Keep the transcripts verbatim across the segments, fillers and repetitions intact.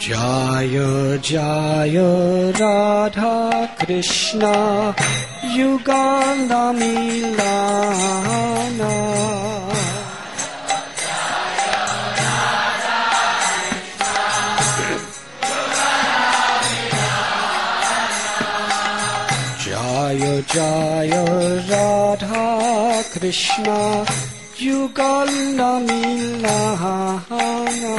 Jaya Jaya Radha Krishna Yugala Milana Jaya Jaya Radha Krishna Yugala Milana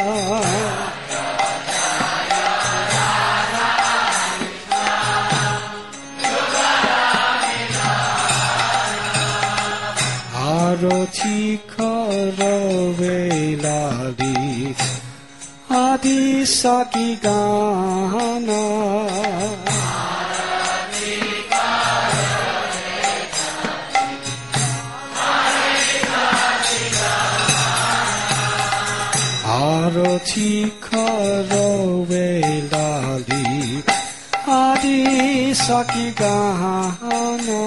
Arati Karave Lali Adi Saki Gana Arati Karave Lali Adi Saki Gana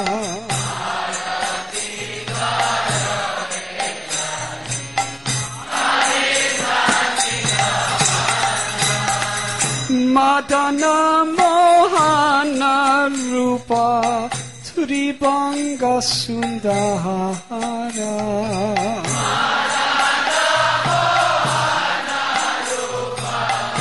Madana Mohana Rupa Tribanga Sundara Madana Mohana Rupa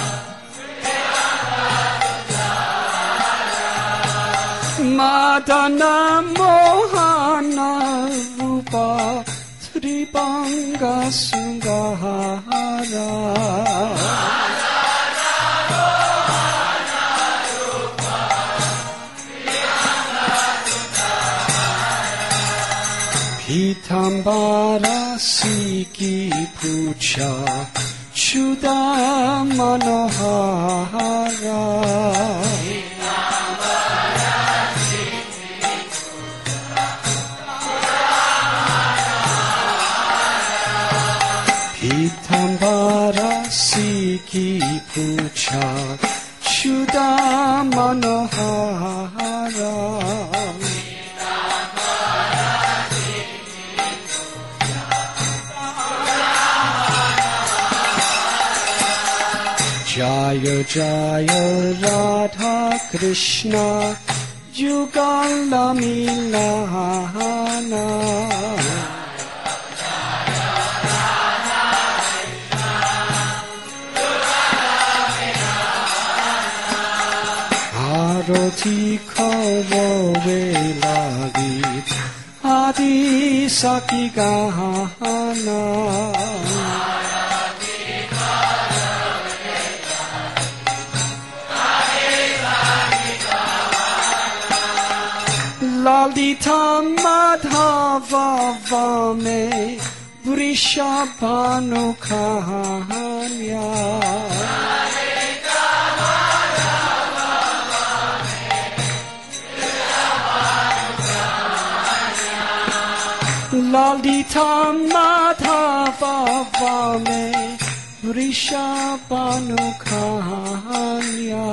Madana Mohana Rupa Tribanga Sundara Pitambara Siki Pucha Chuda Manohara Pitambara Siki Pucha Chuda Manohara Jaya Jaya Radha Krishna Yugala Milana Arati Karave Lali Adi Saki Gana Lalita Madhava Vame Vrishabhanu Kanya Lalita Madhava Vame Vrishabhanu Kanya Lalita Madhava Vame Vrishabhanu Kanya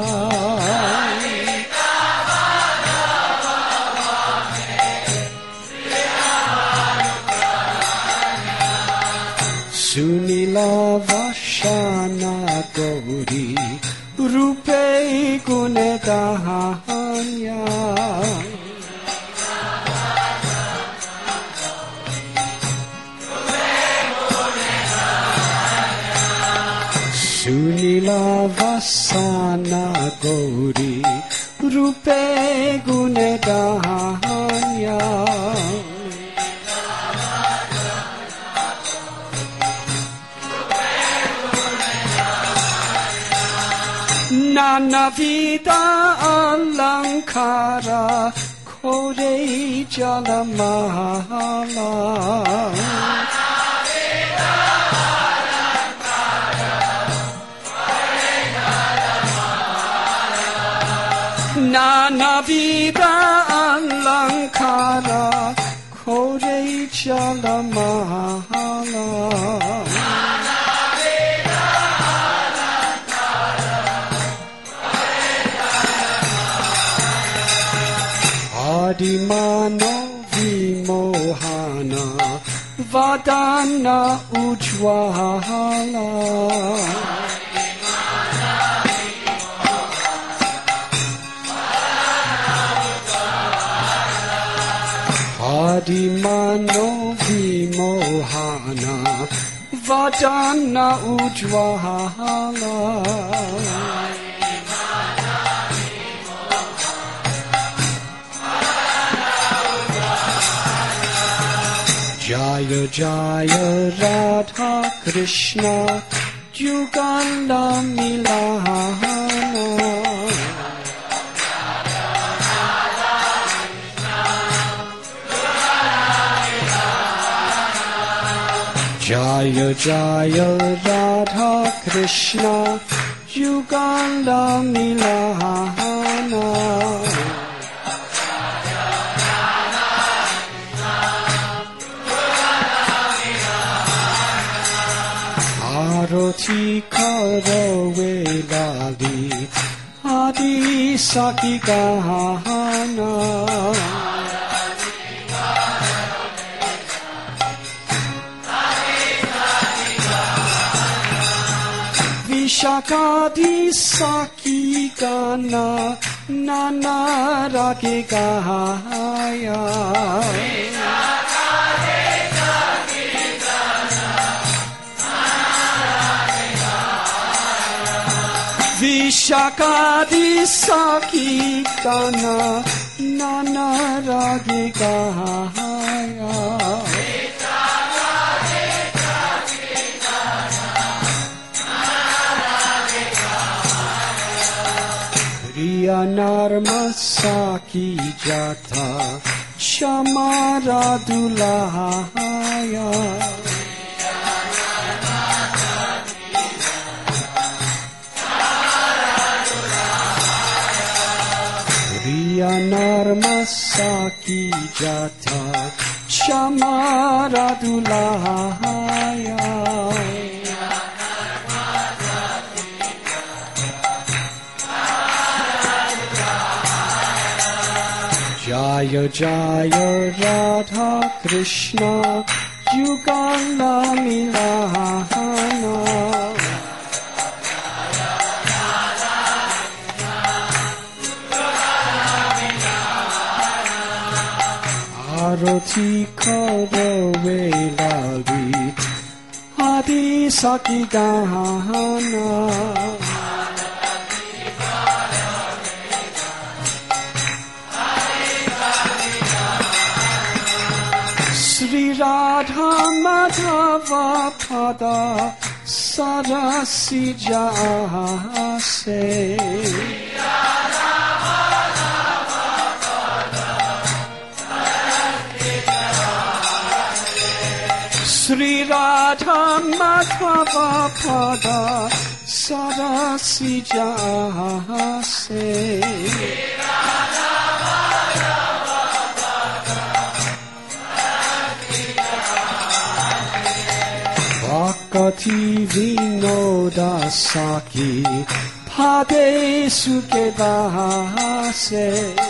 Sunila Vashana Gauri Rupe Gunedahanya Sunila Vasana Gauri Rupe Gunedahanya Nanavida Alankara Kore Jalamala Nanavida Alankara Kore Jalamala Nanavida Alankara Kore Jalamala Adimano Vimohana Vadana Ujwala Adimano vimohana Vadana ujwala Jaya Jaya Radha Krishna Yugala Milana Jaya Jaya Radha Krishna Yugala Milana Aroti Karo Velali Adi Saki Gahana Vishakadi Saki Gana Nana Rage Gahaya Vishakadi Saki Gana Nana Rage Gahaya Riya Narma Saki Jata Shamara Dulahaya Riya Narma Saki Jata Shamara Dulahaya Jaya Jaya Radha Krishna Yugala Milana Aroti Karo Velali Adi Saki Gahana Sri Radha Madhava Pada Sarasi Jase Sri Radha Madhava Pada Sarasi Jase Bhakti Vinoda Saki Pade Suke Bahase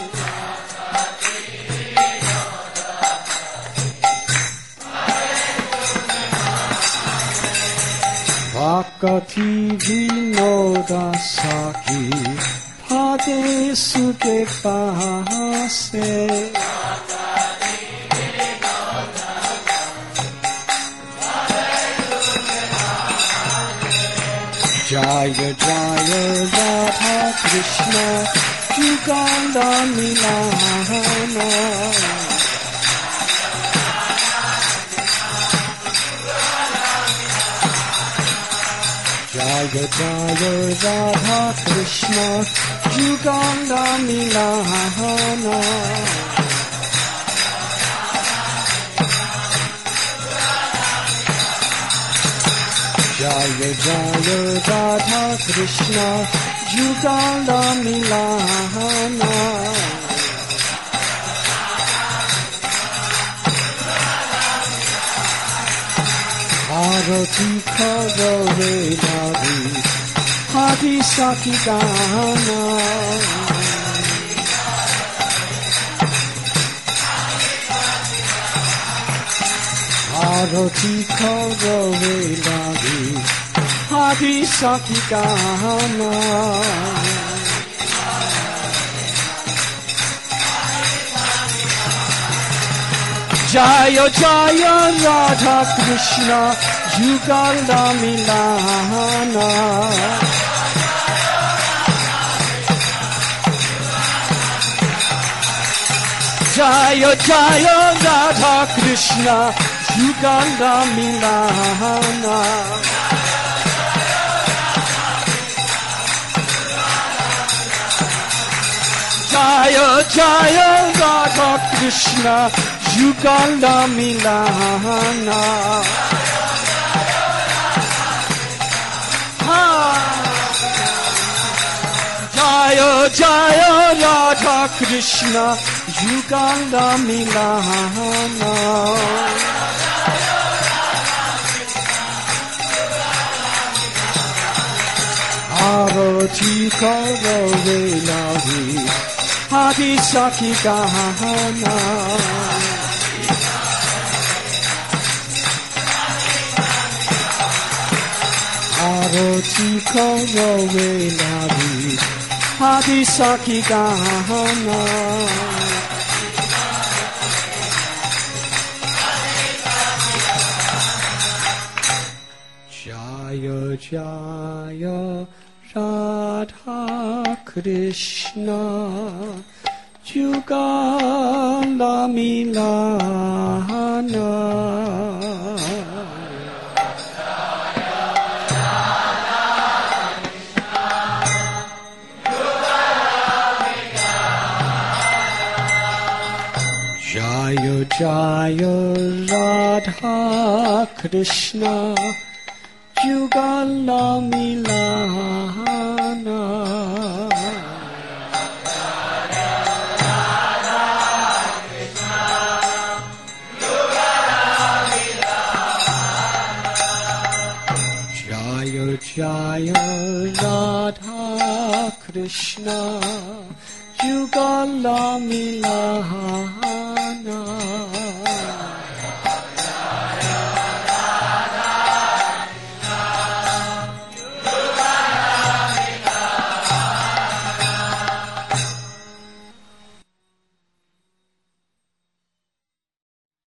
Bhakti Vinoda Saki Pade Suke Bahase Jaya Jaya Radha Krishna Yugala Milana Jaya Jaya Radha Krishna Yugala Milana Jaya Jaya Radha Krishna Yugala Milana Arati Karo Velali Adi Saki Gahana Arati Karo Velali Adi Saki Gahana Jaya Jaya Radha Krishna Yugala Milana Jaya Jaya Radha Krishna Yugala Milana Jaya Jaya Radha Krishna Yugala Milana Jaya Jaya Radha Krishna Yugala Milana Arati Karo Velavi Adi Saki Gahana Arati Karo Velavi Adi Saki Gahana Jaya Jaya Radha Krishna Yugala Milana Jaya Jaya Radha Krishna Yugala Milana Jaya Jaya Radha Krishna Yugala Milana